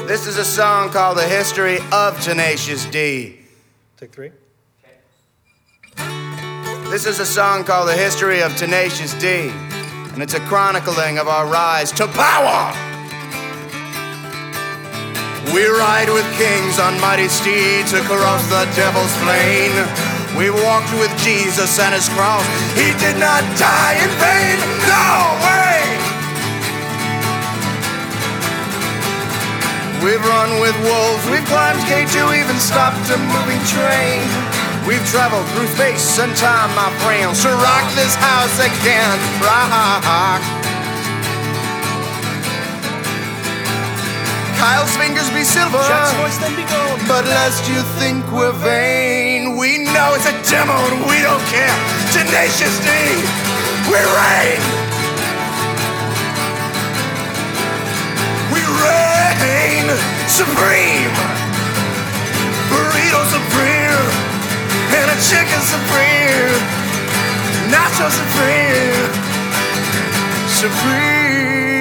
This is a song called The History of Tenacious D. Take three. This is a song called The History of Tenacious D, and it's a chronicling of our rise to power. We ride with kings on mighty steeds across the devil's plain. We walked with Jesus and his cross. He did not die in vain. No way! We've run with wolves, we've climbed K2, even stopped a moving train. We've traveled through space and time, my friends, to rock this house again. Rock. Kyle's fingers be silver, Jack's voice then be gold. but lest you think we're vain, we know it's a demo and we don't care. Tenacious D, we reign. We reign supreme. Burrito supreme and a chicken supreme. Nacho supreme. Supreme.